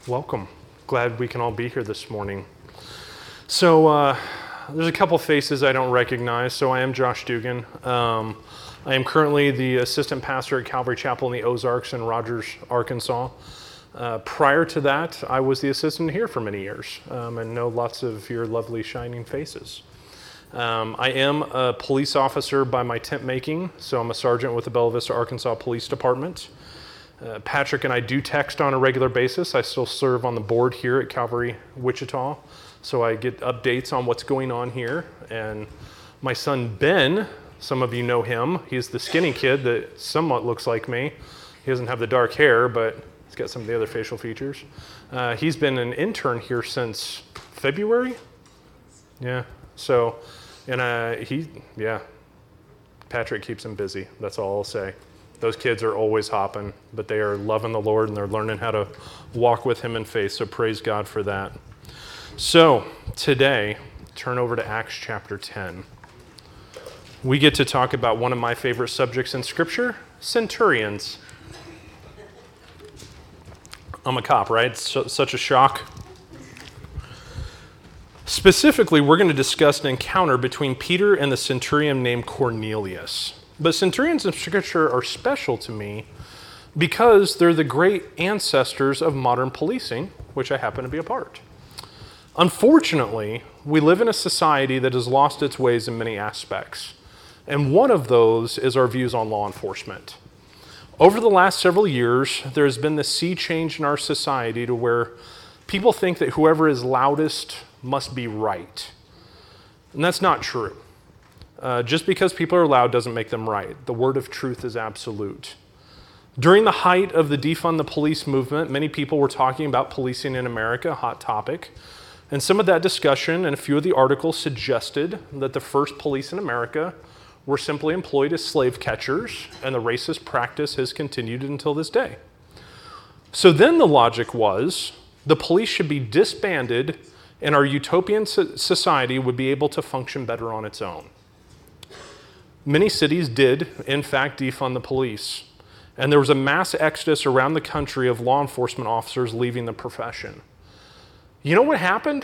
Welcome. Glad we can all be here this morning. So there's a couple faces I don't recognize. So I am Josh Dugan. I am currently the assistant pastor at Calvary Chapel in the Ozarks in Rogers, Arkansas. Prior to that, I was the assistant here for many years and know lots of your lovely shining faces. I am a police officer by my tent making, so I'm a sergeant with the Bella Vista, Arkansas Police Department. Patrick and I do text on a regular basis. I still serve on the board here at Calvary, Wichita, so I get updates on what's going on here. And my son, Ben, some of you know him. He's the skinny kid that somewhat looks like me. He doesn't have the dark hair, but he's got some of the other facial features. He's been an intern here since February. Yeah, so, and Patrick keeps him busy. That's all I'll say. Those kids are always hopping, but they are loving the Lord and they're learning how to walk with Him in faith, so praise God for that. So today, turn over to Acts chapter 10. We get to talk about one of my favorite subjects in Scripture, centurions. I'm a cop, right? Such a shock. Specifically, we're going to discuss an encounter between Peter and the centurion named Cornelius. But centurions in Scripture are special to me because they're the great ancestors of modern policing, which I happen to be a part. Unfortunately, we live in a society that has lost its ways in many aspects. And one of those is our views on law enforcement. Over the last several years, there has been this sea change in our society to where people think that whoever is loudest must be right. And that's not true. Just because people are loud doesn't make them right. The word of truth is absolute. During the height of the defund the police movement, many people were talking about policing in America, a hot topic. And some of that discussion and a few of the articles suggested that the first police in America were simply employed as slave catchers, and the racist practice has continued until this day. So then the logic was the police should be disbanded and our utopian society would be able to function better on its own. Many cities did, in fact, defund the police, and there was a mass exodus around the country of law enforcement officers leaving the profession. You know what happened?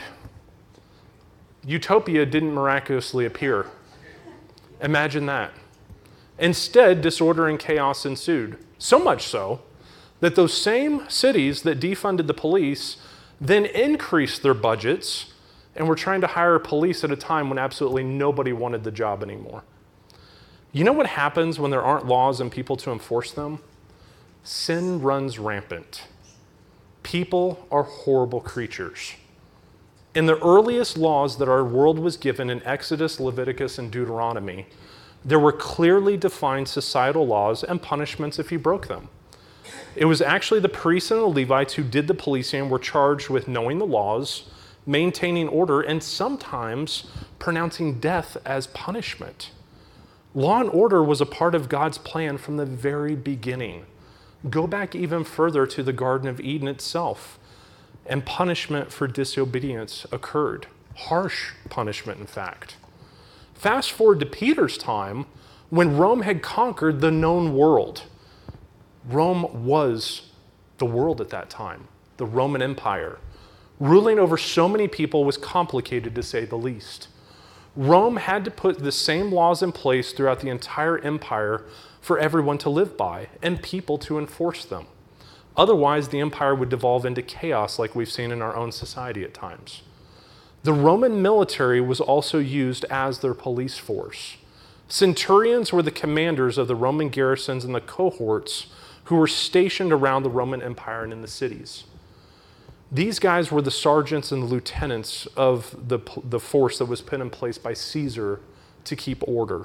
Utopia didn't miraculously appear. Imagine that. Instead, disorder and chaos ensued, so much so that those same cities that defunded the police then increased their budgets and were trying to hire police at a time when absolutely nobody wanted the job anymore. You know what happens when there aren't laws and people to enforce them? Sin runs rampant. People are horrible creatures. In the earliest laws that our world was given in Exodus, Leviticus, and Deuteronomy, there were clearly defined societal laws and punishments if you broke them. It was actually the priests and the Levites who did the policing and were charged with knowing the laws, maintaining order, and sometimes pronouncing death as punishment. Law and order was a part of God's plan from the very beginning. Go back even further to the Garden of Eden itself, and punishment for disobedience occurred. Harsh punishment, in fact. Fast forward to Peter's time, when Rome had conquered the known world. Rome was the world at that time, the Roman Empire. Ruling over so many people was complicated, to say the least. Rome had to put the same laws in place throughout the entire empire for everyone to live by and people to enforce them. Otherwise, the empire would devolve into chaos like we've seen in our own society at times. The Roman military was also used as their police force. Centurions were the commanders of the Roman garrisons and the cohorts who were stationed around the Roman Empire and in the cities. These guys were the sergeants and the lieutenants of the force that was put in place by Caesar to keep order.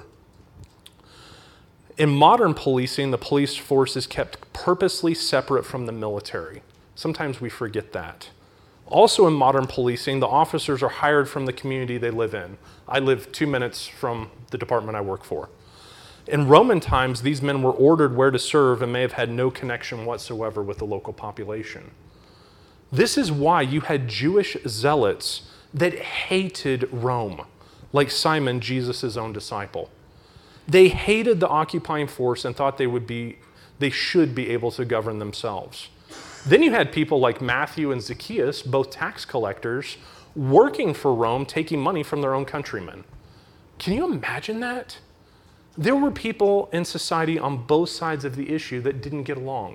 In modern policing, the police force is kept purposely separate from the military. Sometimes we forget that. Also in modern policing, the officers are hired from the community they live in. I live 2 minutes from the department I work for. In Roman times, these men were ordered where to serve and may have had no connection whatsoever with the local population. This is why you had Jewish zealots that hated Rome, like Simon, Jesus' own disciple. They hated the occupying force and thought they should be able to govern themselves. Then you had people like Matthew and Zacchaeus, both tax collectors, working for Rome, taking money from their own countrymen. Can you imagine that? There were people in society on both sides of the issue that didn't get along.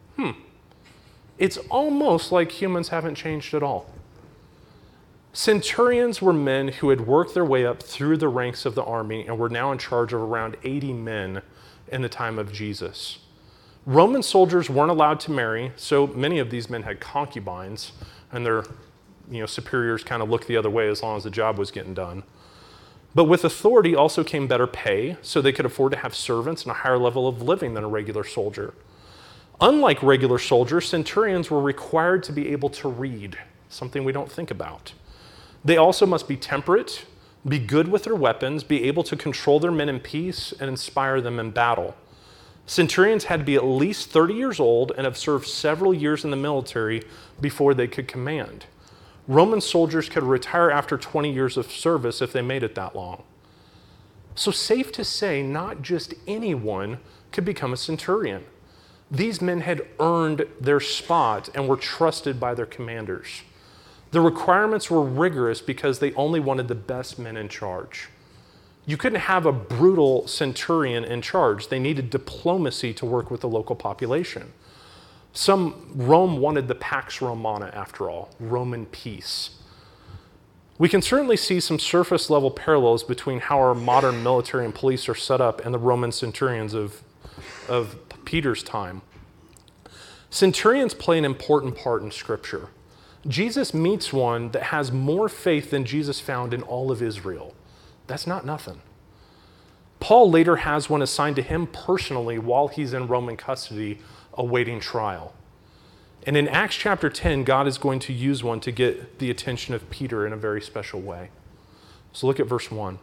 It's almost like humans haven't changed at all. Centurions were men who had worked their way up through the ranks of the army and were now in charge of around 80 men in the time of Jesus. Roman soldiers weren't allowed to marry, so many of these men had concubines, and their superiors kind of looked the other way as long as the job was getting done. But with authority also came better pay, so they could afford to have servants and a higher level of living than a regular soldier. Unlike regular soldiers, centurions were required to be able to read, something we don't think about. They also must be temperate, be good with their weapons, be able to control their men in peace, and inspire them in battle. Centurions had to be at least 30 years old and have served several years in the military before they could command. Roman soldiers could retire after 20 years of service if they made it that long. So safe to say, not just anyone could become a centurion. These men had earned their spot and were trusted by their commanders. The requirements were rigorous because they only wanted the best men in charge. You couldn't have a brutal centurion in charge. They needed diplomacy to work with the local population. Rome wanted the Pax Romana, after all, Roman peace. We can certainly see some surface level parallels between how our modern military and police are set up and the Roman centurions of Peter's time. Centurions play an important part in Scripture. Jesus meets one that has more faith than Jesus found in all of Israel. That's not nothing. Paul later has one assigned to him personally while he's in Roman custody awaiting trial. And in Acts chapter 10, God is going to use one to get the attention of Peter in a very special way. So look at verse 1.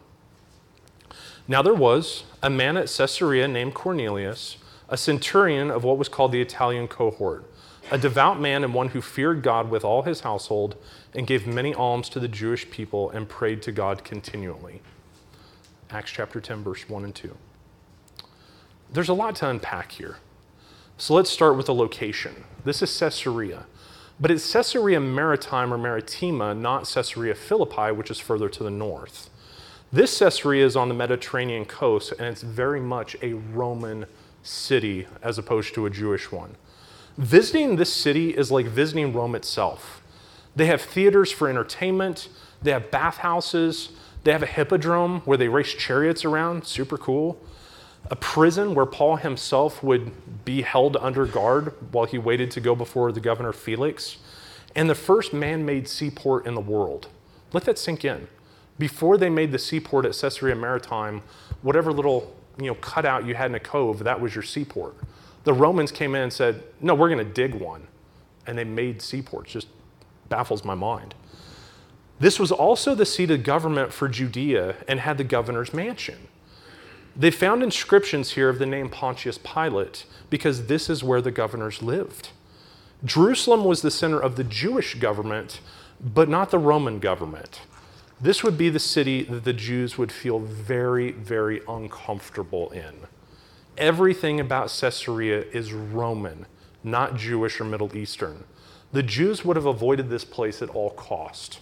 Now there was a man at Caesarea named Cornelius, a centurion of what was called the Italian cohort, a devout man and one who feared God with all his household and gave many alms to the Jewish people and prayed to God continually. Acts chapter 10, verse 1 and 2. There's a lot to unpack here. So let's start with the location. This is Caesarea, but it's Caesarea Maritime or Maritima, not Caesarea Philippi, which is further to the north. This Caesarea is on the Mediterranean coast, and it's very much a Roman city as opposed to a Jewish one. Visiting this city is like visiting Rome itself. They have theaters for entertainment, they have bathhouses, they have a hippodrome where they race chariots around, super cool. A prison where Paul himself would be held under guard while he waited to go before the governor Felix. And the first man-made seaport in the world. Let that sink in. Before they made the seaport at Caesarea Maritime, whatever little cutout you had in a cove, that was your seaport. The Romans came in and said, no, we're going to dig one. And they made seaports. Just baffles my mind. This was also the seat of government for Judea and had the governor's mansion. They found inscriptions here of the name Pontius Pilate because this is where the governors lived. Jerusalem was the center of the Jewish government, but not the Roman government. This would be the city that the Jews would feel very, very uncomfortable in. Everything about Caesarea is Roman, not Jewish or Middle Eastern. The Jews would have avoided this place at all cost.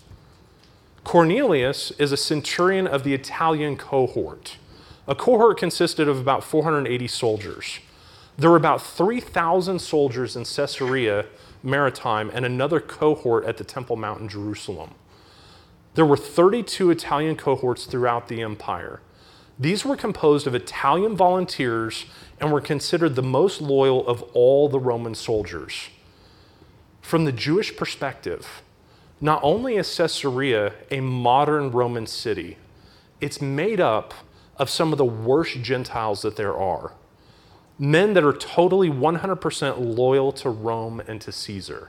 Cornelius is a centurion of the Italian cohort. A cohort consisted of about 480 soldiers. There were about 3,000 soldiers in Caesarea Maritime and another cohort at the Temple Mount in Jerusalem. There were 32 Italian cohorts throughout the empire. These were composed of Italian volunteers and were considered the most loyal of all the Roman soldiers. From the Jewish perspective, not only is Caesarea a modern Roman city, it's made up of some of the worst Gentiles that there are. Men that are totally 100% loyal to Rome and to Caesar.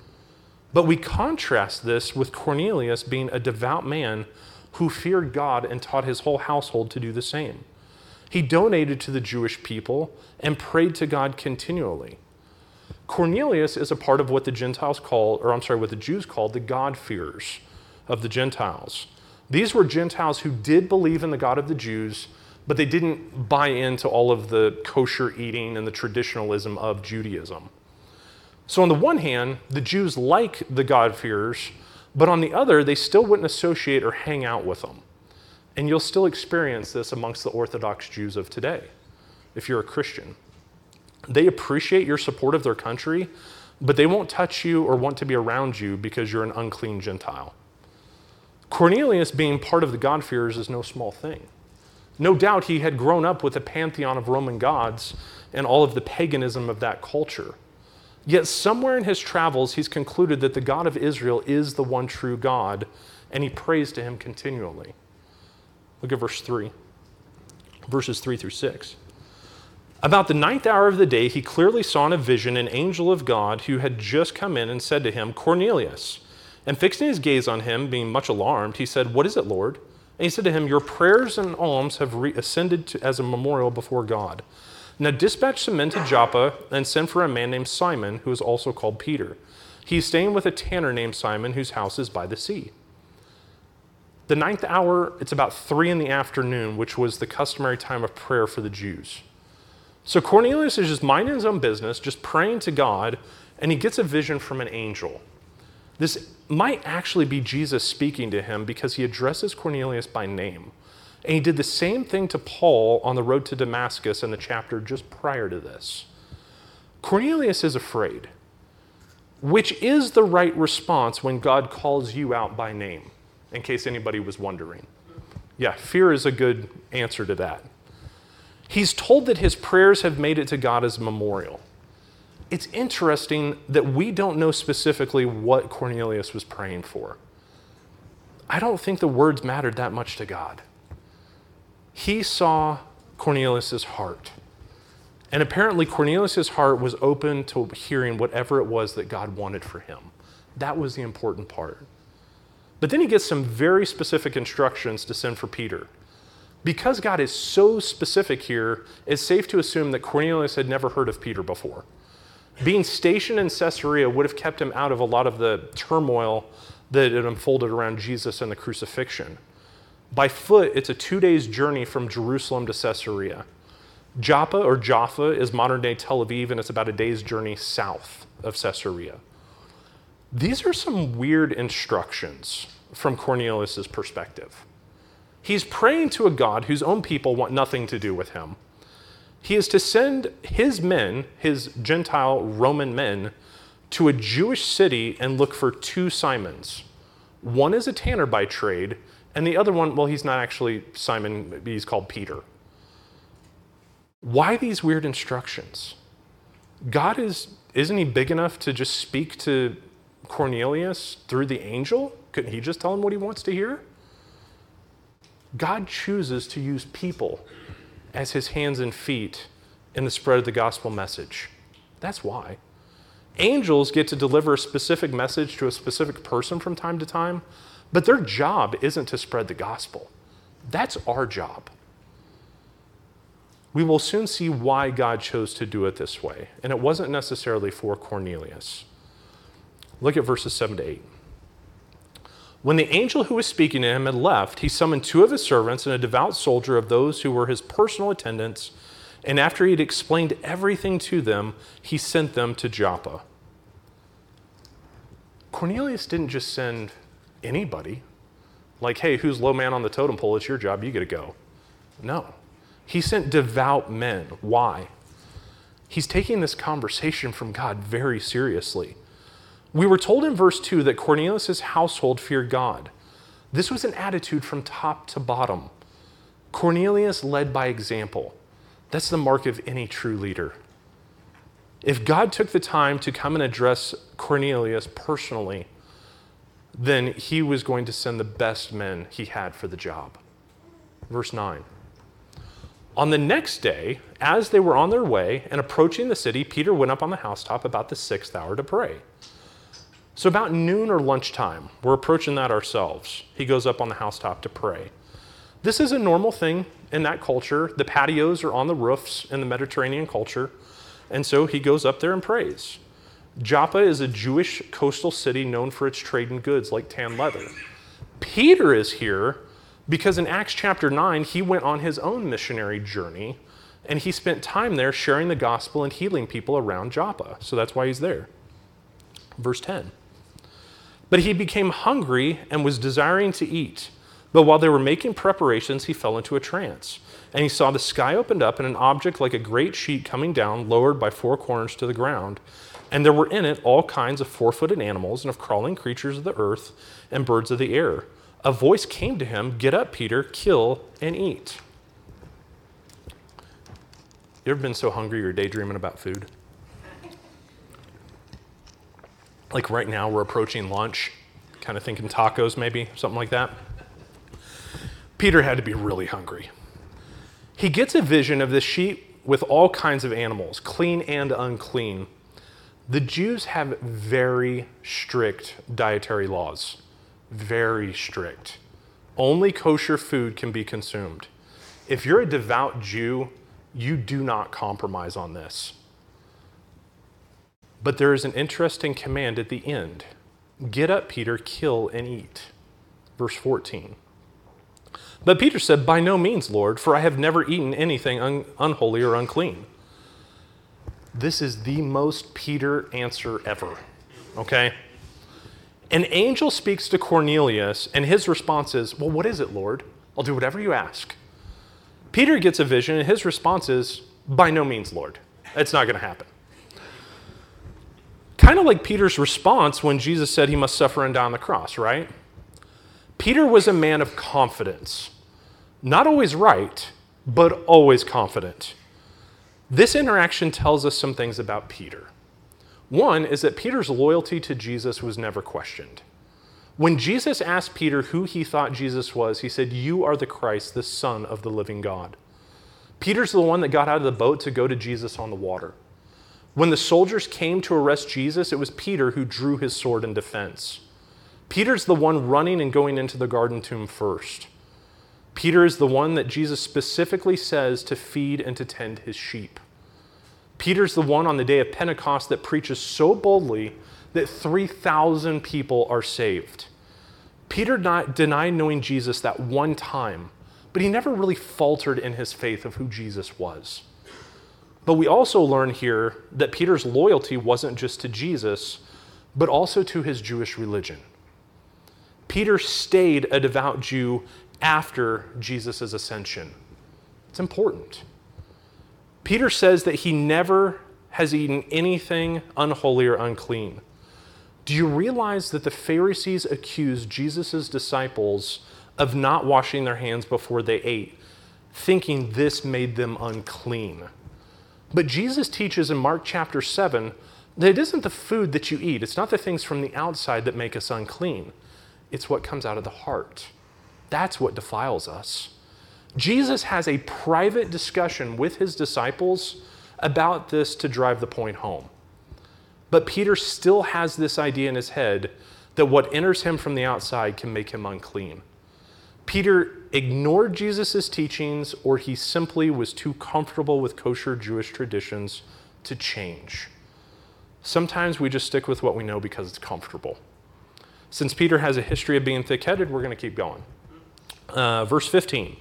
But we contrast this with Cornelius being a devout man who feared God and taught his whole household to do the same. He donated to the Jewish people and prayed to God continually. Cornelius is a part of what the what the Jews called the God-fearers of the Gentiles. These were Gentiles who did believe in the God of the Jews, but they didn't buy into all of the kosher eating and the traditionalism of Judaism. So on the one hand, the Jews like the God-fearers, but on the other, they still wouldn't associate or hang out with them. And you'll still experience this amongst the Orthodox Jews of today, if you're a Christian. They appreciate your support of their country, but they won't touch you or want to be around you because you're an unclean Gentile. Cornelius being part of the God-fearers is no small thing. No doubt he had grown up with a pantheon of Roman gods and all of the paganism of that culture. Yet somewhere in his travels, he's concluded that the God of Israel is the one true God, and he prays to him continually. Look at verses 3 through 6. About the 9th hour of the day, he clearly saw in a vision an angel of God who had just come in and said to him, Cornelius. And fixing his gaze on him, being much alarmed, he said, What is it, Lord? And he said to him, Your prayers and alms have ascended as a memorial before God. Now dispatch some men to Joppa and send for a man named Simon, who is also called Peter. He is staying with a tanner named Simon, whose house is by the sea. The 9th hour, it's about 3 in the afternoon, which was the customary time of prayer for the Jews. So Cornelius is just minding his own business, just praying to God, and he gets a vision from an angel. This might actually be Jesus speaking to him because he addresses Cornelius by name. And he did the same thing to Paul on the road to Damascus in the chapter just prior to this. Cornelius is afraid, which is the right response when God calls you out by name, in case anybody was wondering. Yeah, fear is a good answer to that. He's told that his prayers have made it to God as a memorial. It's interesting that we don't know specifically what Cornelius was praying for. I don't think the words mattered that much to God. He saw Cornelius' heart. And apparently Cornelius' heart was open to hearing whatever it was that God wanted for him. That was the important part. But then he gets some very specific instructions to send for Peter. Because God is so specific here, it's safe to assume that Cornelius had never heard of Peter before. Being stationed in Caesarea would have kept him out of a lot of the turmoil that had unfolded around Jesus and the crucifixion. By foot, it's a 2 days journey from Jerusalem to Caesarea. Jaffa is modern-day Tel Aviv, and it's about a day's journey south of Caesarea. These are some weird instructions from Cornelius' perspective. He's praying to a God whose own people want nothing to do with him. He is to send his men, his Gentile Roman men, to a Jewish city and look for 2 Simons. One is a tanner by trade, and the other one, well, he's not actually Simon, he's called Peter. Why these weird instructions? God isn't he big enough to just speak to Cornelius through the angel? Couldn't he just tell him what he wants to hear? God chooses to use people as his hands and feet in the spread of the gospel message. That's why. Angels get to deliver a specific message to a specific person from time to time, but their job isn't to spread the gospel. That's our job. We will soon see why God chose to do it this way, and it wasn't necessarily for Cornelius. Look at verses 7 to 8. When the angel who was speaking to him had left, he summoned 2 of his servants and a devout soldier of those who were his personal attendants, and after he had explained everything to them, he sent them to Joppa. Cornelius didn't just send anybody, like, hey, who's low man on the totem pole? It's your job, you get to go. No. He sent devout men. Why? He's taking this conversation from God very seriously. We were told in verse 2 that Cornelius' household feared God. This was an attitude from top to bottom. Cornelius led by example. That's the mark of any true leader. If God took the time to come and address Cornelius personally, then he was going to send the best men he had for the job. Verse 9. On the next day, as they were on their way and approaching the city, Peter went up on the housetop about the 6th hour to pray. So about noon or lunchtime, we're approaching that ourselves. He goes up on the housetop to pray. This is a normal thing in that culture. The patios are on the roofs in the Mediterranean culture, and so he goes up there and prays. Joppa is a Jewish coastal city known for its trade in goods like tan leather. Peter is here because in Acts chapter 9, he went on his own missionary journey, and he spent time there sharing the gospel and healing people around Joppa. So that's why he's there. Verse 10. But he became hungry and was desiring to eat. But while they were making preparations, he fell into a trance. And he saw the sky opened up and an object like a great sheet coming down, lowered by four corners to the ground. And there were in it all kinds of four-footed animals and of crawling creatures of the earth and birds of the air. A voice came to him, "Get up, Peter, kill and eat." You ever been so hungry you're daydreaming about food? Like right now, we're approaching lunch, kind of thinking tacos maybe, something like that. Peter had to be really hungry. He gets a vision of this sheet with all kinds of animals, clean and unclean. The Jews have very strict dietary laws, very strict. Only kosher food can be consumed. If you're a devout Jew, you do not compromise on this. But there is an interesting command at the end. Get up, Peter, kill and eat. Verse 14. But Peter said, "By no means, Lord, for I have never eaten anything unholy or unclean." This is the most Peter answer ever, okay? An angel speaks to Cornelius, and his response is, "Well, what is it, Lord? I'll do whatever you ask." Peter gets a vision, and his response is, "By no means, Lord. It's not going to happen." Kind of like Peter's response when Jesus said he must suffer and die on the cross, right? Peter was a man of confidence. Not always right, but always confident. This interaction tells us some things about Peter. One is that Peter's loyalty to Jesus was never questioned. When Jesus asked Peter who he thought Jesus was, he said, "You are the Christ, the Son of the living God." Peter's the one that got out of the boat to go to Jesus on the water. When the soldiers came to arrest Jesus, it was Peter who drew his sword in defense. Peter's the one running and going into the garden tomb first. Peter is the one that Jesus specifically says to feed and to tend his sheep. Peter's the one on the day of Pentecost that preaches so boldly that 3,000 people are saved. Peter denied knowing Jesus that one time, but he never really faltered in his faith of who Jesus was. But we also learn here that Peter's loyalty wasn't just to Jesus, but also to his Jewish religion. Peter stayed a devout Jew after Jesus' ascension. It's important. Peter says that he never has eaten anything unholy or unclean. Do you realize that the Pharisees accused Jesus' disciples of not washing their hands before they ate, thinking this made them unclean? But Jesus teaches in Mark chapter 7 that it isn't the food that you eat, it's not the things from the outside that make us unclean. It's what comes out of the heart. That's what defiles us. Jesus has a private discussion with his disciples about this to drive the point home. But Peter still has this idea in his head that what enters him from the outside can make him unclean. Peter ignored Jesus' teachings, or he simply was too comfortable with kosher Jewish traditions to change. Sometimes we just stick with what we know because it's comfortable. Since Peter has a history of being thick-headed, we're going to keep going. Verse 15.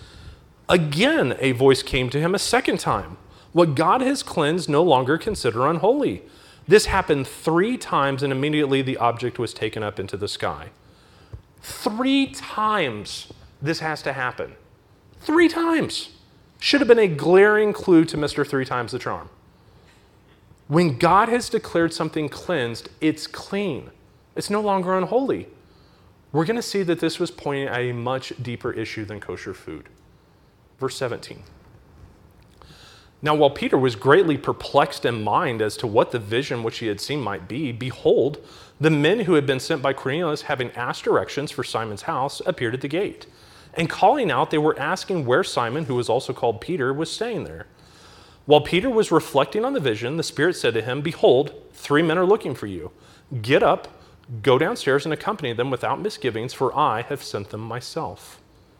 Again, a voice came to him a second time. What God has cleansed, no longer consider unholy. This happened 3 times, and immediately the object was taken up into the sky. 3 times this has to happen. 3 times. Should have been a glaring clue to Mr. 3 times the charm. When God has declared something cleansed, it's clean. It's no longer unholy. We're going to see that this was pointing at a much deeper issue than kosher food. Verse 17. Now, while Peter was greatly perplexed in mind as to what the vision which he had seen might be, behold, the men who had been sent by Cornelius, having asked directions for Simon's house, appeared at the gate. And calling out, they were asking where Simon, who was also called Peter, was staying there. While Peter was reflecting on the vision, the Spirit said to him, "Behold, 3 men are looking for you. Get up, go downstairs and accompany them without misgivings, for I have sent them myself."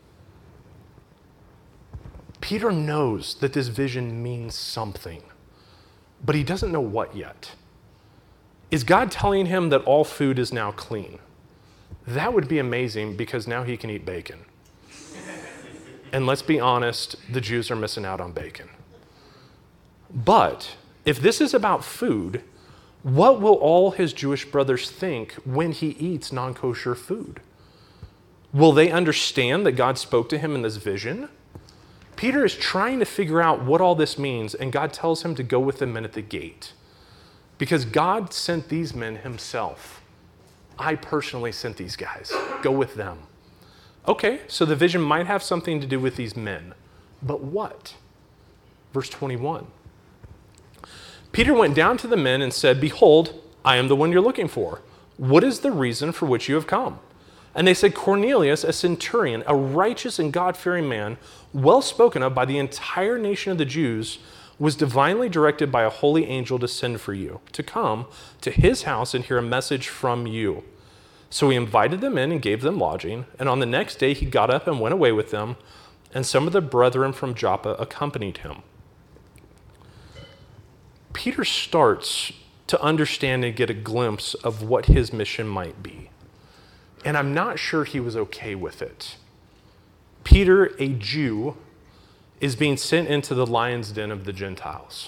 Peter knows that this vision means something, but he doesn't know what yet. Is God telling him that all food is now clean? That would be amazing because now he can eat bacon. And let's be honest, the Jews are missing out on bacon. But if this is about food, What will all his Jewish brothers think when he eats non-kosher food? Will they understand that God spoke to him in this vision? Peter is trying to figure out what all this means, and God tells him to go with the men at the gate. Because God sent these men himself. I personally sent these guys. Go with them. Okay, so the vision might have something to do with these men. But what? Verse 21. Peter went down to the men and said, "Behold, I am the one you're looking for. What is the reason for which you have come?" And they said, "Cornelius, a centurion, a righteous and God-fearing man, well spoken of by the entire nation of the Jews, was divinely directed by a holy angel to send for you, to come to his house and hear a message from you." So he invited them in and gave them lodging. And on the next day he got up and went away with them, and some of the brethren from Joppa accompanied him. Peter starts to understand and get a glimpse of what his mission might be. And I'm not sure he was okay with it. Peter, a Jew, is being sent into the lion's den of the Gentiles.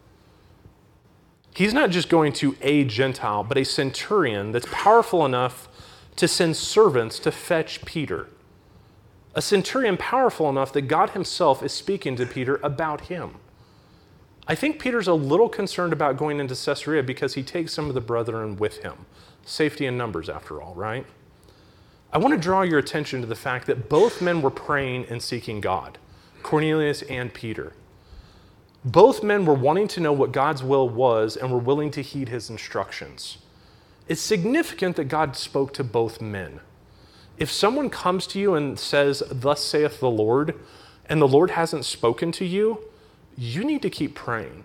He's not just going to a Gentile, but a centurion that's powerful enough to send servants to fetch Peter. A centurion powerful enough that God himself is speaking to Peter about him. I think Peter's a little concerned about going into Caesarea because he takes some of the brethren with him. Safety in numbers, after all, right? I want to draw your attention to the fact that both men were praying and seeking God, Cornelius and Peter. Both men were wanting to know what God's will was and were willing to heed his instructions. It's significant that God spoke to both men. If someone comes to you and says, "Thus saith the Lord," and the Lord hasn't spoken to you, you need to keep praying.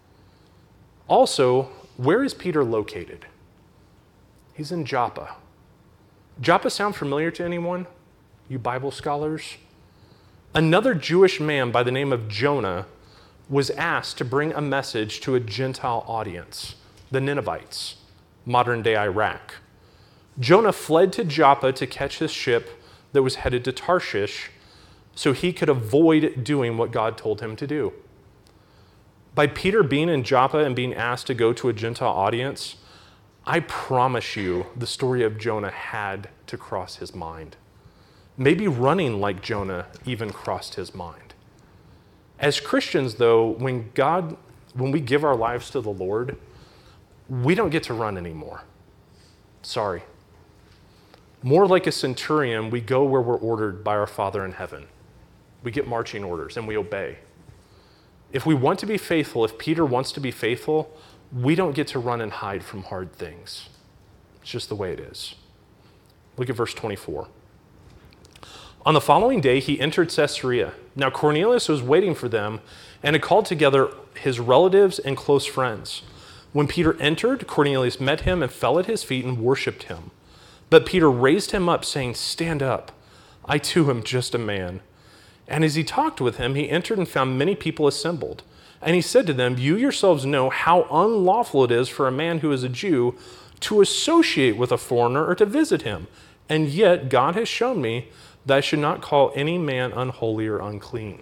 Also, where is Peter located? He's in Joppa. Joppa sound familiar to anyone? You Bible scholars? Another Jewish man by the name of Jonah was asked to bring a message to a Gentile audience, the Ninevites, modern-day Iraq. Jonah fled to Joppa to catch his ship that was headed to Tarshish so he could avoid doing what God told him to do. By Peter being in Joppa and being asked to go to a Gentile audience, I promise you the story of Jonah had to cross his mind. Maybe running like Jonah even crossed his mind. As Christians, though, when we give our lives to the Lord, we don't get to run anymore. Sorry. More like a centurion, we go where we're ordered by our Father in heaven. We get marching orders and we obey. If we want to be faithful, if Peter wants to be faithful, we don't get to run and hide from hard things. It's just the way it is. Look at verse 24. On the following day, he entered Caesarea. Now Cornelius was waiting for them and had called together his relatives and close friends. When Peter entered, Cornelius met him and fell at his feet and worshiped him. But Peter raised him up, saying, "Stand up. I too am just a man." And as he talked with him, he entered and found many people assembled. And he said to them, "You yourselves know how unlawful it is for a man who is a Jew to associate with a foreigner or to visit him. And yet God has shown me that I should not call any man unholy or unclean."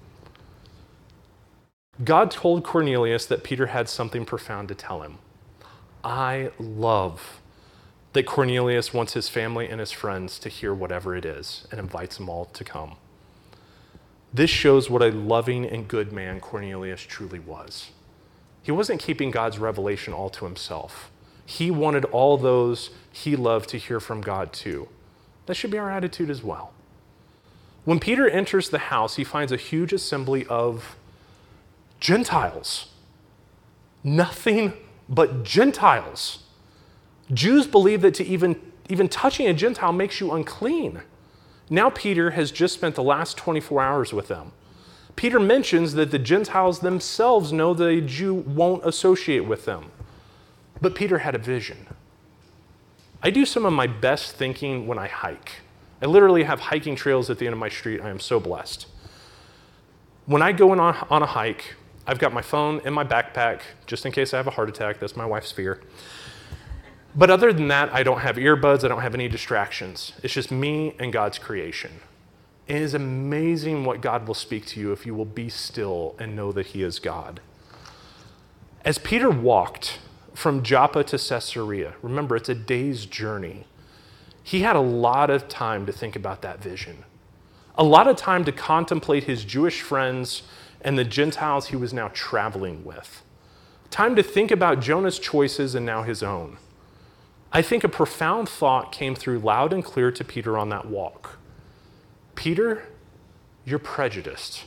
God told Cornelius that Peter had something profound to tell him. I love that Cornelius wants his family and his friends to hear whatever it is and invites them all to come. This shows what a loving and good man Cornelius truly was. He wasn't keeping God's revelation all to himself. He wanted all those he loved to hear from God too. That should be our attitude as well. When Peter enters the house, he finds a huge assembly of Gentiles. Nothing but Gentiles. Jews believe that to even touching a Gentile makes you unclean. Now Peter has just spent the last 24 hours with them. Peter mentions that the Gentiles themselves know that a Jew won't associate with them. But Peter had a vision. I do some of my best thinking when I hike. I literally have hiking trails at the end of my street. I am so blessed. When I go on a hike, I've got my phone in my backpack, just in case I have a heart attack. That's my wife's fear. But other than that, I don't have earbuds. I don't have any distractions. It's just me and God's creation. It is amazing what God will speak to you if you will be still and know that he is God. As Peter walked from Joppa to Caesarea. Remember, it's a day's journey. He had a lot of time to think about that vision, a lot of time to contemplate his Jewish friends and the Gentiles he was now traveling with, time to think about Jonah's choices and now his own. I think a profound thought came through loud and clear to Peter on that walk. Peter, you're prejudiced.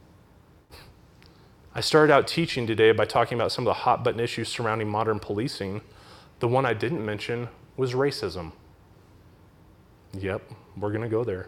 I started out teaching today by talking about some of the hot button issues surrounding modern policing. The one I didn't mention was racism. Yep, we're going to go there.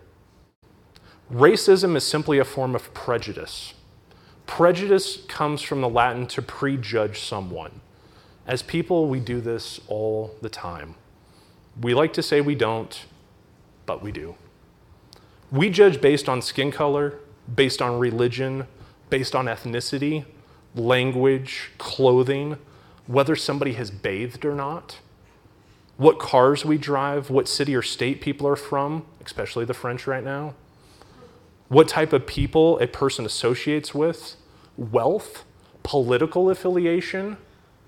Racism is simply a form of prejudice. Prejudice comes from the Latin to prejudge someone. As people, we do this all the time. We like to say we don't, but we do. We judge based on skin color, based on religion, based on ethnicity, language, clothing, whether somebody has bathed or not, what cars we drive, what city or state people are from, especially the French right now, what type of people a person associates with, wealth, political affiliation,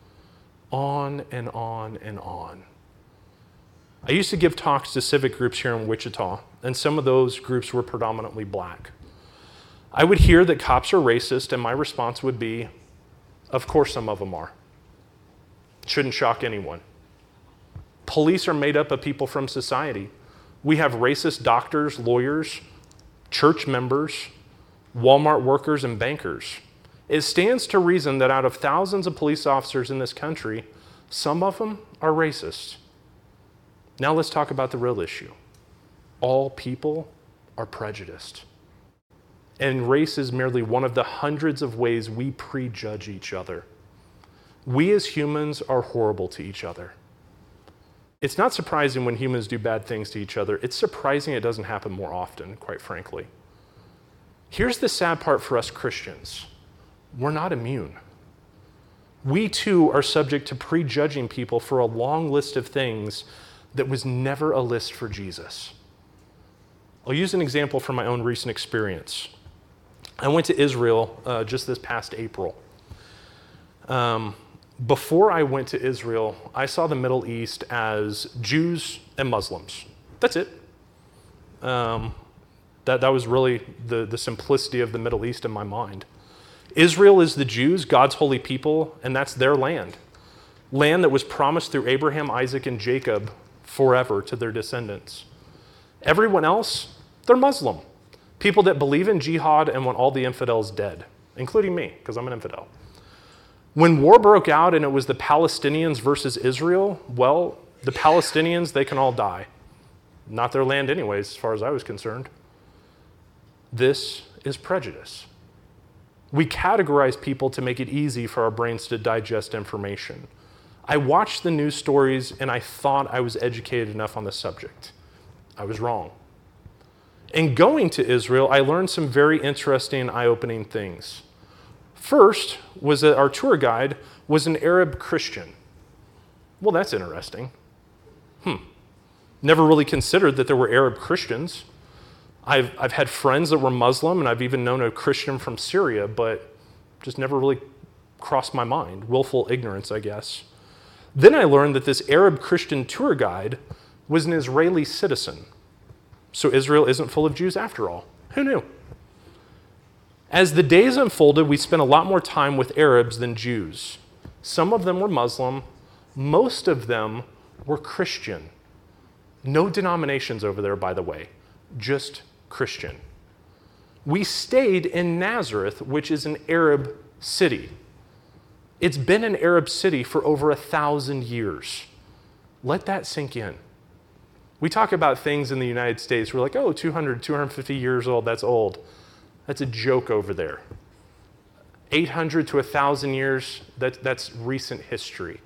on and on and on. I used to give talks to civic groups here in Wichita, and some of those groups were predominantly black. I would hear that cops are racist, and my response would be, of course some of them are. Shouldn't shock anyone. Police are made up of people from society. We have racist doctors, lawyers, church members, Walmart workers, and bankers. It stands to reason that out of thousands of police officers in this country, some of them are racist. Now let's talk about the real issue. All people are prejudiced. And race is merely one of the hundreds of ways we prejudge each other. We as humans are horrible to each other. It's not surprising when humans do bad things to each other. It's surprising it doesn't happen more often, quite frankly. Here's the sad part for us Christians. We're not immune. We too are subject to prejudging people for a long list of things that was never a list for Jesus. I'll use an example from my own recent experience. I went to Israel just this past April. Before I went to Israel, I saw the Middle East as Jews and Muslims. That's it. That was really the simplicity of the Middle East in my mind. Israel is the Jews, God's holy people, and that's their land. Land that was promised through Abraham, Isaac, and Jacob forever to their descendants. Everyone else, they're Muslim. People that believe in jihad and want all the infidels dead, including me, because I'm an infidel. When war broke out and it was the Palestinians versus Israel, well, the Palestinians, they can all die. Not their land anyways, as far as I was concerned. This is prejudice. We categorize people to make it easy for our brains to digest information. I watched the news stories and I thought I was educated enough on the subject. I was wrong. In going to Israel, I learned some very interesting and eye-opening things. First was that our tour guide was an Arab Christian. Well, that's interesting. Never really considered that there were Arab Christians. I've had friends that were Muslim, and I've even known a Christian from Syria, but just never really crossed my mind. Willful ignorance, I guess. Then I learned that this Arab Christian tour guide was an Israeli citizen. So Israel isn't full of Jews after all. Who knew? As the days unfolded, we spent a lot more time with Arabs than Jews. Some of them were Muslim. Most of them were Christian. No denominations over there, by the way, just Christian. We stayed in Nazareth, which is an Arab city. It's been an Arab city for over 1,000 years. Let that sink in. We talk about things in the United States, we're like, oh, 200, 250 years old, that's old. That's a joke over there. 800 to 1,000 years, that's recent history.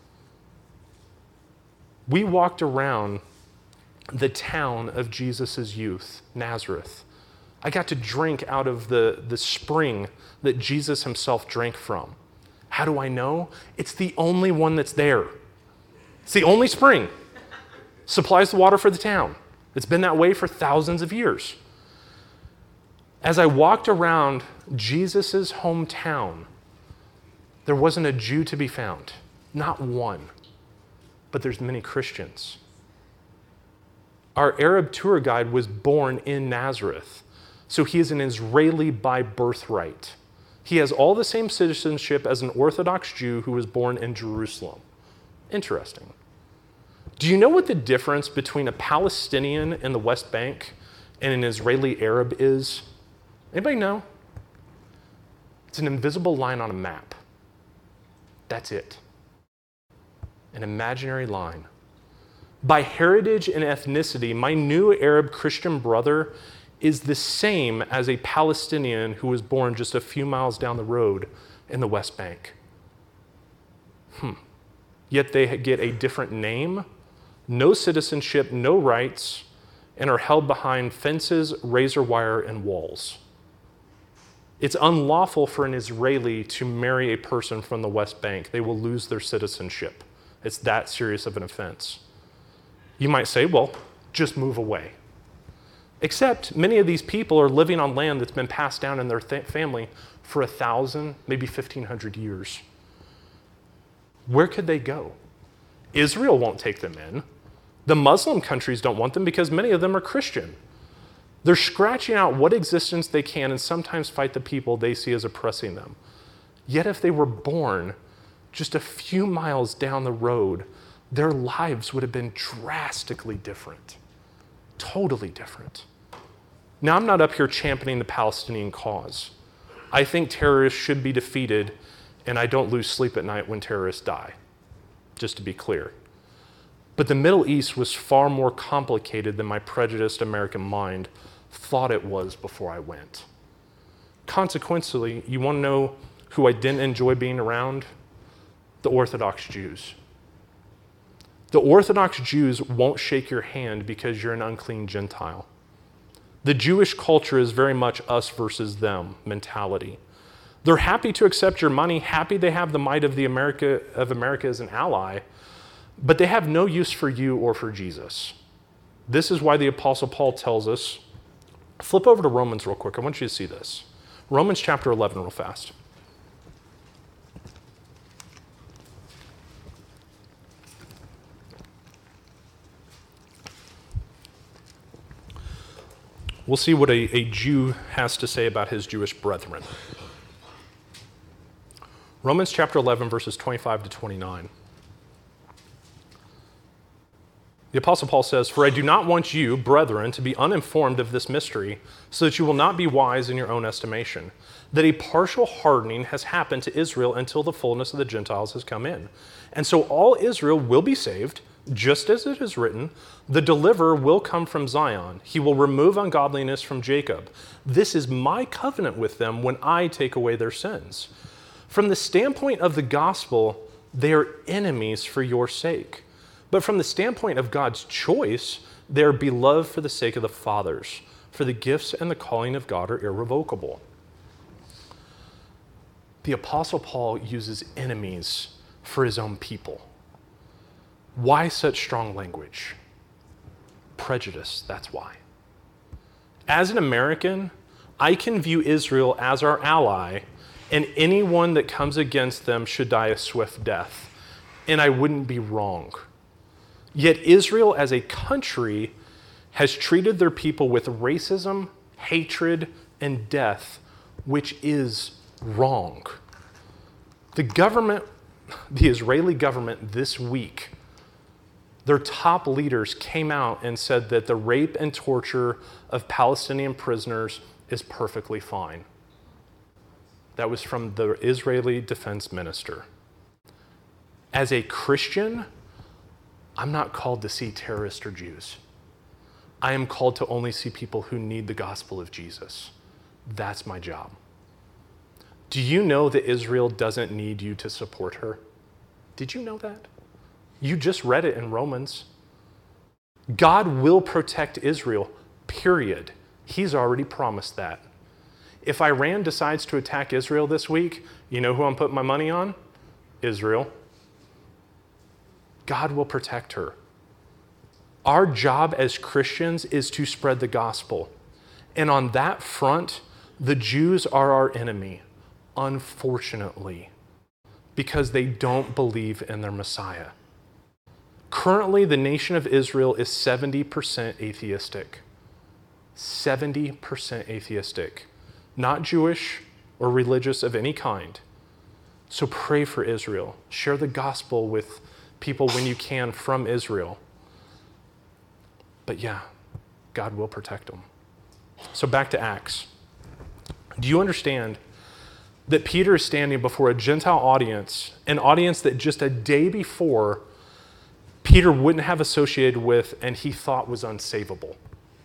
We walked around the town of Jesus' youth, Nazareth. I got to drink out of the spring that Jesus himself drank from. How do I know? It's the only one that's there. It's the only spring. Supplies the water for the town. It's been that way for thousands of years. As I walked around Jesus' hometown, there wasn't a Jew to be found. Not one. But there's many Christians. Our Arab tour guide was born in Nazareth, so he is an Israeli by birthright. He has all the same citizenship as an Orthodox Jew who was born in Jerusalem. Interesting. Do you know what the difference between a Palestinian in the West Bank and an Israeli Arab is? Anybody know? It's an invisible line on a map. That's it. An imaginary line. By heritage and ethnicity, my new Arab Christian brother is the same as a Palestinian who was born just a few miles down the road in the West Bank. Yet they get a different name, no citizenship, no rights, and are held behind fences, razor wire, and walls. It's unlawful for an Israeli to marry a person from the West Bank. They will lose their citizenship. It's that serious of an offense. You might say, well, just move away. Except many of these people are living on land that's been passed down in their family for 1,000, maybe 1,500 years. Where could they go? Israel won't take them in. The Muslim countries don't want them because many of them are Christian. They're scratching out what existence they can and sometimes fight the people they see as oppressing them. Yet if they were born just a few miles down the road, their lives would have been drastically different, totally different. Now, I'm not up here championing the Palestinian cause. I think terrorists should be defeated, and I don't lose sleep at night when terrorists die, just to be clear. But the Middle East was far more complicated than my prejudiced American mind thought it was before I went. Consequently, you want to know who I didn't enjoy being around? The Orthodox Jews. The Orthodox Jews won't shake your hand because you're an unclean Gentile. The Jewish culture is very much us versus them mentality. They're happy to accept your money, happy they have the might of America as an ally, but they have no use for you or for Jesus. This is why the Apostle Paul tells us, flip over to Romans real quick. I want you to see this. Romans chapter 11 real fast. We'll see what a Jew has to say about his Jewish brethren. Romans chapter 11, verses 25 to 29. The Apostle Paul says, "For I do not want you, brethren, to be uninformed of this mystery, so that you will not be wise in your own estimation, that a partial hardening has happened to Israel until the fullness of the Gentiles has come in. And so all Israel will be saved, just as it is written, the deliverer will come from Zion. He will remove ungodliness from Jacob. This is my covenant with them when I take away their sins." From the standpoint of the gospel, they are enemies for your sake. But from the standpoint of God's choice, they are beloved for the sake of the fathers, for the gifts and the calling of God are irrevocable. The Apostle Paul uses enemies for his own people. Why such strong language? Prejudice, that's why. As an American, I can view Israel as our ally, and anyone that comes against them should die a swift death. And I wouldn't be wrong. Yet Israel as a country has treated their people with racism, hatred, and death, which is wrong. The Israeli government this week, their top leaders came out and said that the rape and torture of Palestinian prisoners is perfectly fine. That was from the Israeli defense minister. As a Christian, I'm not called to see terrorists or Jews. I am called to only see people who need the gospel of Jesus. That's my job. Do you know that Israel doesn't need you to support her? Did you know that? You just read it in Romans. God will protect Israel, period. He's already promised that. If Iran decides to attack Israel this week, you know who I'm putting my money on? Israel. God will protect her. Our job as Christians is to spread the gospel. And on that front, the Jews are our enemy, unfortunately. because they don't believe in their Messiah. Currently, the nation of Israel is 70% atheistic. 70% atheistic. Not Jewish or religious of any kind. So pray for Israel. Share the gospel with people when you can from Israel. But yeah, God will protect them. So back to Acts. Do you understand that Peter is standing before a Gentile audience, an audience that just a day before Peter wouldn't have associated with and he thought was unsavable?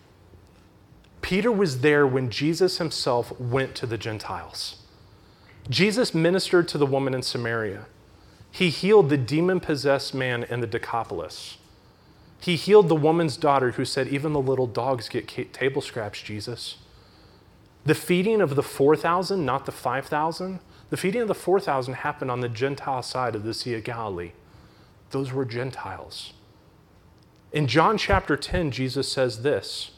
Peter was there when Jesus himself went to the Gentiles. Jesus ministered to the woman in Samaria. He healed the demon-possessed man in the Decapolis. He healed the woman's daughter who said, even the little dogs get table scraps, Jesus. The feeding of the 4,000, not the 5,000, the feeding of the 4,000 happened on the Gentile side of the Sea of Galilee. Those were Gentiles. In John chapter 10, Jesus says this,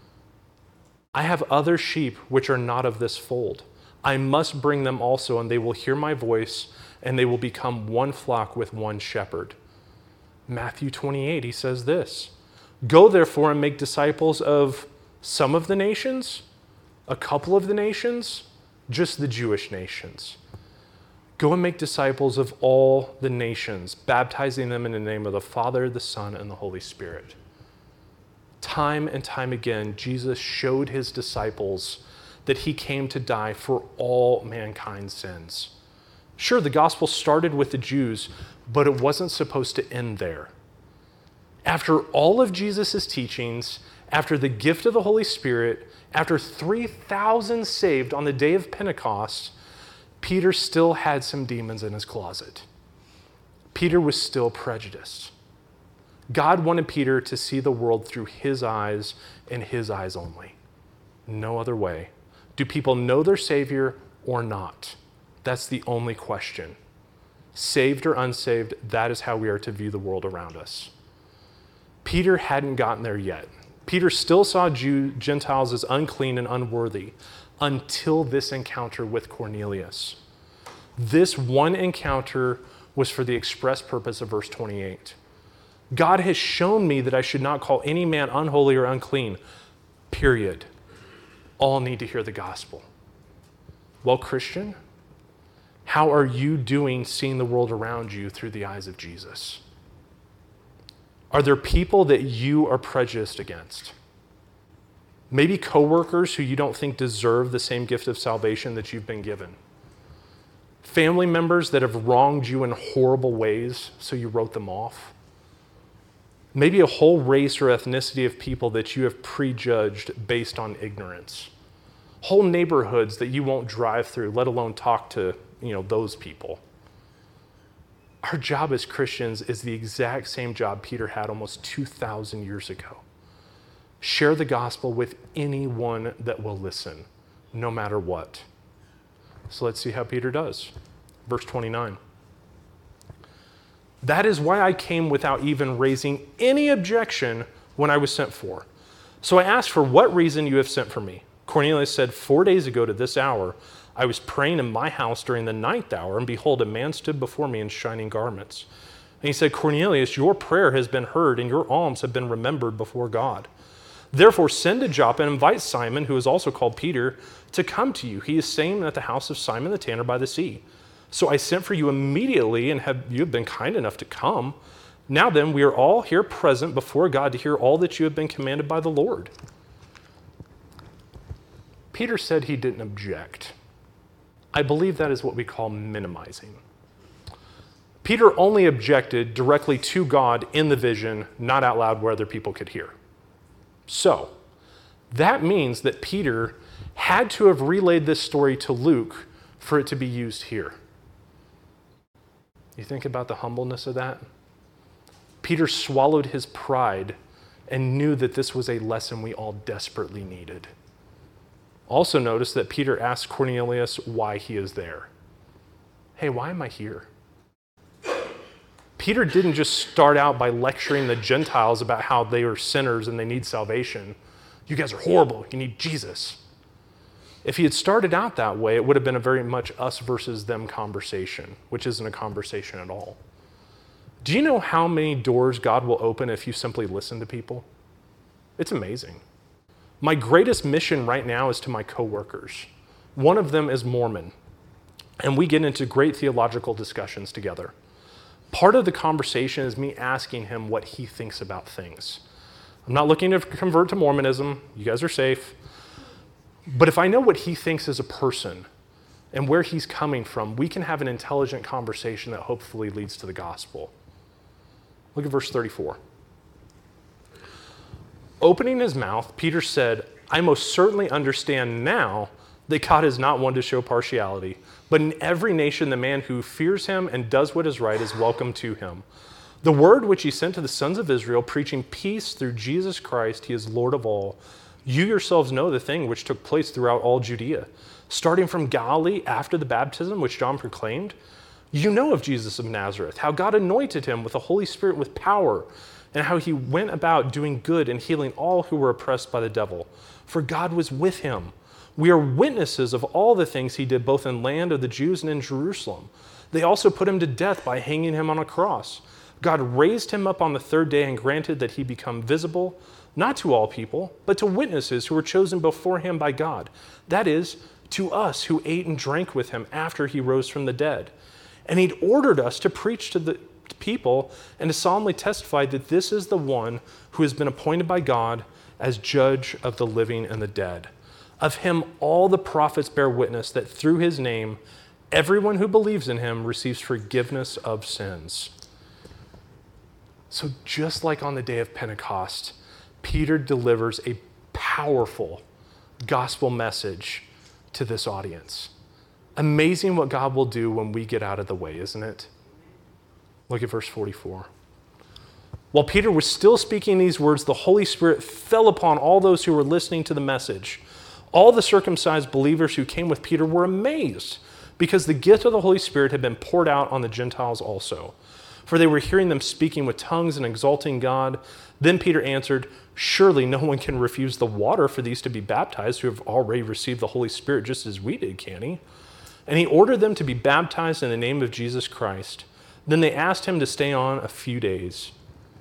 I have other sheep which are not of this fold. I must bring them also, and they will hear my voice, and they will become one flock with one shepherd. Matthew 28, he says this, go therefore and make disciples of some of the nations, a couple of the nations, just the Jewish nations. Go and make disciples of all the nations, baptizing them in the name of the Father, the Son, and the Holy Spirit. Time and time again, Jesus showed his disciples that he came to die for all mankind's sins. Sure, the gospel started with the Jews, but it wasn't supposed to end there. After all of Jesus' teachings, after the gift of the Holy Spirit, after 3,000 saved on the day of Pentecost, Peter still had some demons in his closet. Peter was still prejudiced. God wanted Peter to see the world through his eyes and his eyes only. No other way. Do people know their Savior or not? That's the only question. Saved or unsaved, that is how we are to view the world around us. Peter hadn't gotten there yet. Peter still saw Gentiles as unclean and unworthy until this encounter with Cornelius. This one encounter was for the express purpose of verse 28. God has shown me that I should not call any man unholy or unclean, period. All need to hear the gospel. Well, Christian, how are you doing seeing the world around you through the eyes of Jesus? Are there people that you are prejudiced against? Maybe coworkers who you don't think deserve the same gift of salvation that you've been given. Family members that have wronged you in horrible ways, so you wrote them off. Maybe a whole race or ethnicity of people that you have prejudged based on ignorance. Whole neighborhoods that you won't drive through, let alone talk to, those people. Our job as Christians is the exact same job Peter had almost 2,000 years ago. Share the gospel with anyone that will listen, no matter what. So let's see how Peter does. Verse 29. That is why I came without even raising any objection when I was sent for. So I asked for what reason you have sent for me. Cornelius said, 4 days ago to this hour, I was praying in my house during the 9th hour, and behold, a man stood before me in shining garments. And he said, Cornelius, your prayer has been heard, and your alms have been remembered before God. Therefore, send to Joppa and invite Simon, who is also called Peter, to come to you. He is staying at the house of Simon the tanner by the sea. So I sent for you immediately, and you have been kind enough to come. Now then, we are all here present before God to hear all that you have been commanded by the Lord. Peter said he didn't object. I believe that is what we call minimizing. Peter only objected directly to God in the vision, not out loud where other people could hear. So, that means that Peter had to have relayed this story to Luke for it to be used here. You think about the humbleness of that? Peter swallowed his pride and knew that this was a lesson we all desperately needed. Also notice that Peter asked Cornelius why he is there. Hey, why am I here? Peter didn't just start out by lecturing the Gentiles about how they are sinners and they need salvation. You guys are horrible. You need Jesus. If he had started out that way, it would have been a very much us versus them conversation, which isn't a conversation at all. Do you know how many doors God will open if you simply listen to people? It's amazing. My greatest mission right now is to my coworkers. One of them is Mormon, and we get into great theological discussions together. Part of the conversation is me asking him what he thinks about things. I'm not looking to convert to Mormonism. You guys are safe. But if I know what he thinks as a person and where he's coming from, we can have an intelligent conversation that hopefully leads to the gospel. Look at verse 34. Opening his mouth, Peter said, I most certainly understand now that God is not one to show partiality, but in every nation the man who fears him and does what is right is welcome to him. The word which he sent to the sons of Israel, preaching peace through Jesus Christ, he is Lord of all. You yourselves know the thing which took place throughout all Judea, starting from Galilee after the baptism which John proclaimed. You know of Jesus of Nazareth, how God anointed him with the Holy Spirit with power, and how he went about doing good and healing all who were oppressed by the devil. For God was with him. We are witnesses of all the things he did both in land of the Jews and in Jerusalem. They also put him to death by hanging him on a cross. God raised him up on the third day and granted that he become visible, not to all people, but to witnesses who were chosen before him by God. That is, to us who ate and drank with him after he rose from the dead. And he'd ordered us to preach to the people and to solemnly testify that this is the one who has been appointed by God as judge of the living and the dead. Of him all the prophets bear witness that through his name everyone who believes in him receives forgiveness of sins. So just like on the day of Pentecost, Peter delivers a powerful gospel message to this audience. Amazing what God will do when we get out of the way, isn't it? Look at verse 44. While Peter was still speaking these words, the Holy Spirit fell upon all those who were listening to the message. All the circumcised believers who came with Peter were amazed because the gift of the Holy Spirit had been poured out on the Gentiles also. For they were hearing them speaking with tongues and exalting God. Then Peter answered, surely no one can refuse the water for these to be baptized who have already received the Holy Spirit just as we did, can he? And he ordered them to be baptized in the name of Jesus Christ. Then they asked him to stay on a few days.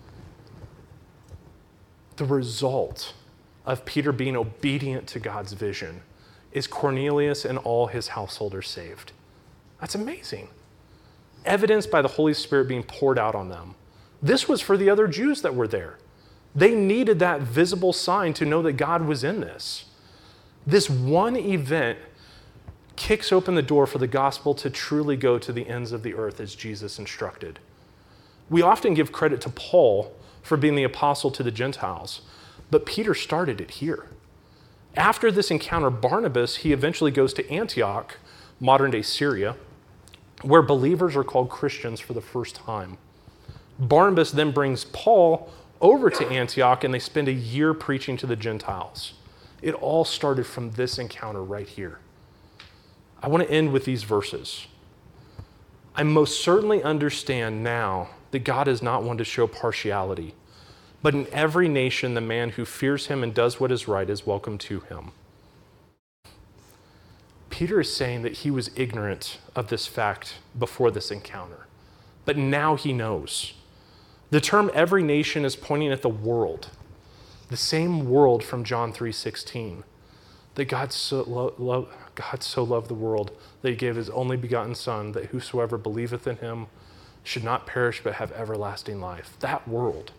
The result of Peter being obedient to God's vision is Cornelius and all his household are saved. That's amazing. Evidenced by the Holy Spirit being poured out on them. This was for the other Jews that were there. They needed that visible sign to know that God was in this. This one event kicks open the door for the gospel to truly go to the ends of the earth as Jesus instructed. We often give credit to Paul for being the apostle to the Gentiles, but Peter started it here. After this encounter, Barnabas, he eventually goes to Antioch, modern-day Syria, where believers are called Christians for the first time. Barnabas then brings Paul over to Antioch, and they spend a year preaching to the Gentiles. It all started from this encounter right here. I want to end with these verses. I most certainly understand now that God is not one to show partiality, but in every nation the man who fears him and does what is right is welcome to him. Peter is saying that he was ignorant of this fact before this encounter, but now he knows. The term every nation is pointing at the world, the same world from John 3:16, that God so loved the world that he gave his only begotten Son, that whosoever believeth in him should not perish but have everlasting life. That world.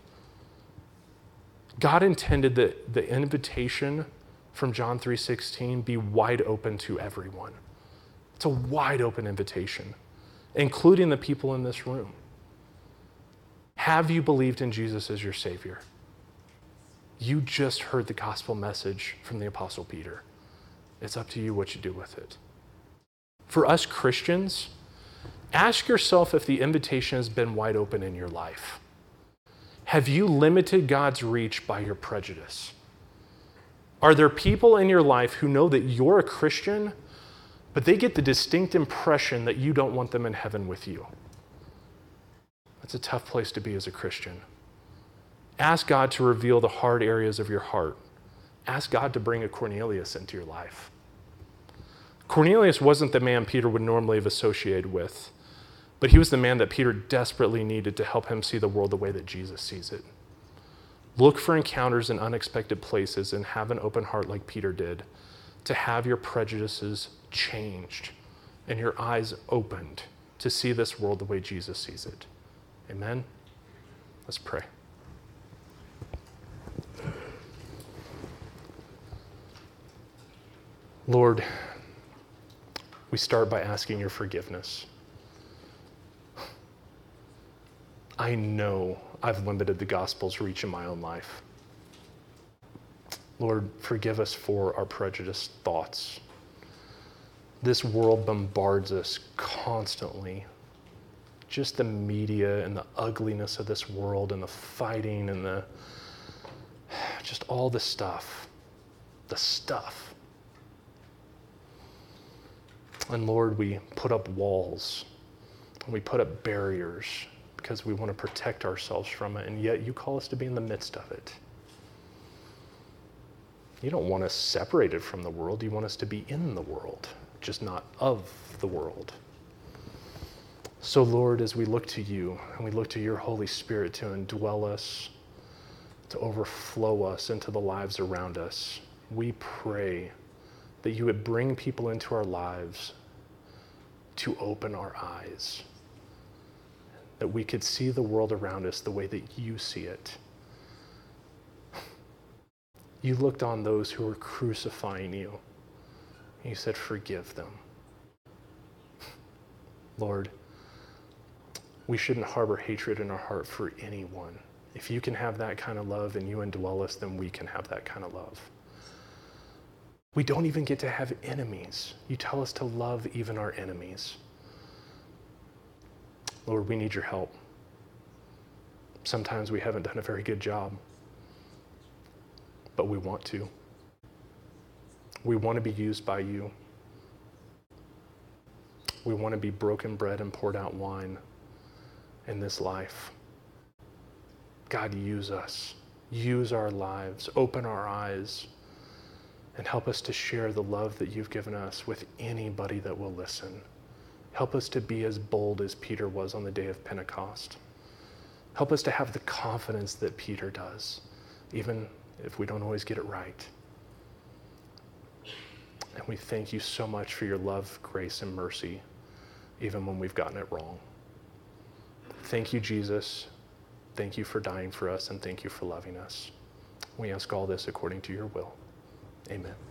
God intended that the invitation from John 3:16 be wide open to everyone. It's a wide open invitation, including the people in this room. Have you believed in Jesus as your Savior? You just heard the gospel message from the Apostle Peter. It's up to you what you do with it. For us Christians, ask yourself if the invitation has been wide open in your life. Have you limited God's reach by your prejudice? Are there people in your life who know that you're a Christian, but they get the distinct impression that you don't want them in heaven with you? That's a tough place to be as a Christian. Ask God to reveal the hard areas of your heart. Ask God to bring a Cornelius into your life. Cornelius wasn't the man Peter would normally have associated with, but he was the man that Peter desperately needed to help him see the world the way that Jesus sees it. Look for encounters in unexpected places and have an open heart like Peter did, to have your prejudices changed and your eyes opened to see this world the way Jesus sees it. Amen? Let's pray. Lord, we start by asking your forgiveness. I know I've limited the gospel's reach in my own life. Lord, forgive us for our prejudiced thoughts. This world bombards us constantly. Just the media and the ugliness of this world and the fighting and just all the stuff. The stuff. And Lord, we put up walls and we put up barriers because we want to protect ourselves from it, and yet you call us to be in the midst of it. You don't want us separated from the world. You want us to be in the world, just not of the world. So Lord, as we look to you and we look to your Holy Spirit to indwell us, to overflow us into the lives around us, we pray that you would bring people into our lives to open our eyes, that we could see the world around us the way that you see it. You looked on those who were crucifying you, and you said, forgive them. Lord, we shouldn't harbor hatred in our heart for anyone. If you can have that kind of love and you indwell us, then we can have that kind of love. We don't even get to have enemies. You tell us to love even our enemies. Lord, we need your help. Sometimes we haven't done a very good job, but we want to. We want to be used by you. We want to be broken bread and poured out wine in this life. God, use us. Use our lives. Open our eyes. And help us to share the love that you've given us with anybody that will listen. Help us to be as bold as Peter was on the day of Pentecost. Help us to have the confidence that Peter does, even if we don't always get it right. And we thank you so much for your love, grace, and mercy, even when we've gotten it wrong. Thank you, Jesus. Thank you for dying for us, and thank you for loving us. We ask all this according to your will. Amen.